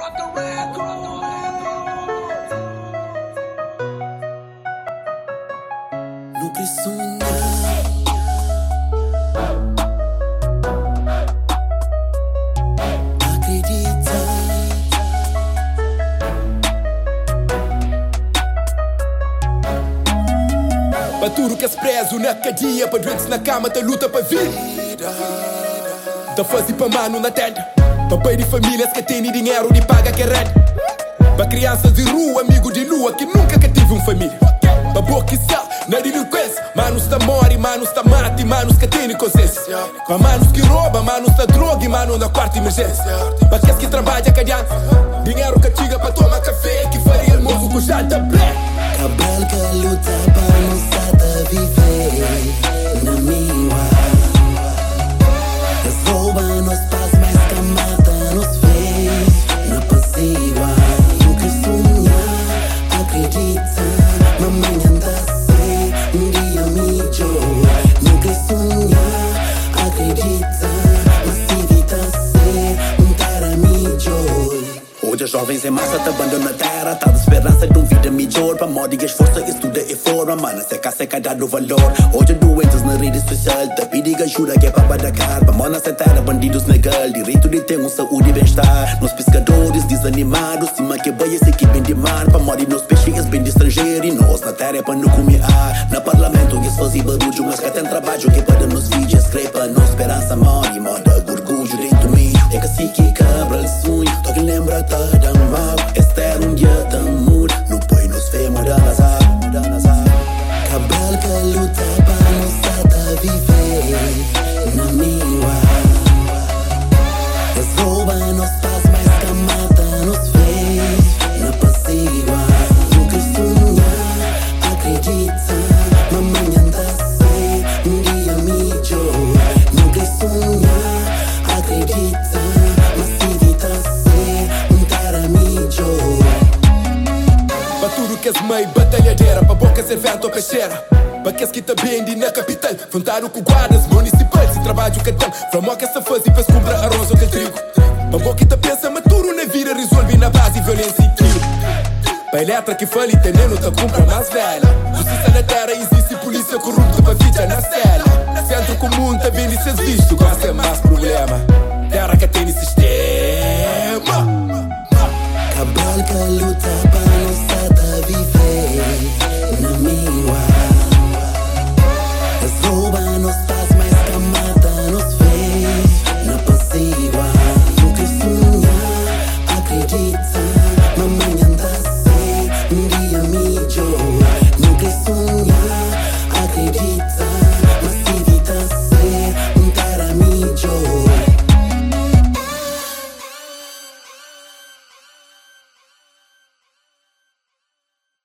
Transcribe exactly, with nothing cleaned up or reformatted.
Não quis sonhar. Pra tudo que és preso na cadeia, pra drugs na cama, tá luta pra vida. Tá fácil pra mano na tenda, pra pai de famílias que tem dinheiro de paga que é renda. Pra crianças de rua, amigo de lua que nunca que tive um família. Pra boca e sal, na delinquência, manos tá morre, manos tá mate, manos que tem consciência. Pra manos que rouba, manos tá droga e mano na quarta emergência. Pra quem que trabalha cadeando, dinheiro que chega pra tomar café, que faria almoço com janta black. Cabral que luta para moçada viver na minha. Eles roubam nos paz, mas que mata nos fez na passiva. Não quis sonhar, acredita, mamãe anda sem um dia me joga. Não quis sonhar, acredita, mas se vida ser um cara me joga. Hoje os jovens em massa te abandonam a terra, tá de esperança de um vida melhor. Pra moda e esforço, estuda e forma, mana seca, seca, dado valor. Hoje doentes na rede social, te pediga ajuda que é pra badacar. Pra mona sem terra, bandidos legal, direito de ter um saúde e bem-estar. Nos pescadores desanimados, cima que boia esse equipe de mar. Pra moda e nos peixes bem de estrangeiro, e nós na terra é pra não comer ar. Na parlamento, eles fazem barulho, mas que tem trabalho que para nos vídeos, crepa, não esperança, morre, moda, orgulho dentro de mim. É que assim que cabra o sonho, toque lembra tá dando mal. Este era um dia tão mudo, no pai nos fez mudar nas águas, mudar nas águas. Cabral que luta para moçada viver na minha. Eles roubam nos paz, mas que mata nos fez na passiva. Não quis sonhar, acredita, mamãe anda sem um dia me joga. Não quis sonhar, acredita, mas se vida ser um cara me joga. Pra tudo que és meio batalhadeira, pra boca servente ou peixeira. Pra que és que tá bem na capital, frontaram com guardas municipais. Se trabalho que tem, from que essa fase para comprar arroz ou que trigo. Pra boca tá pensa, mas tudo na vida resolve na base violência e tiro. Pra letra que fala e teneno tá compra mais velha. Justiça na terra existe polícia corrupta pra ficha na cela. Centro comum tá bem de seus vistos.